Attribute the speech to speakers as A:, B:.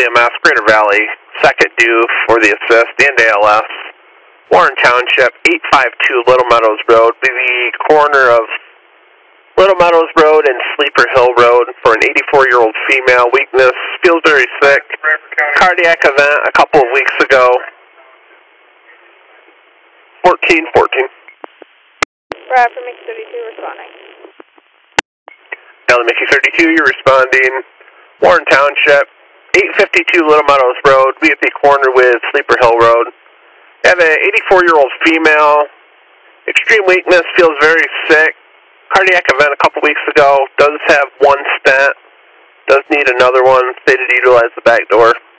A: EMS, Greater Valley, second due for the assist and ALS. Warren Township, 852 Little Meadows Road, be the corner of Little Meadows Road and Sleeper Hill Road for an 84-year-old female, weakness, feels very sick, cardiac event a couple of weeks ago. 1414.
B: Rapid Mickey 32 responding.
A: Delta Mickey 32, you're responding. Warren Township, 852 Little Meadows Road, be at the corner with Sleeper Hill Road. You have an 84-year-old female, extreme weakness, feels very sick. Cardiac event a couple weeks ago, does have one stent, does need another one, stated to utilize the back door.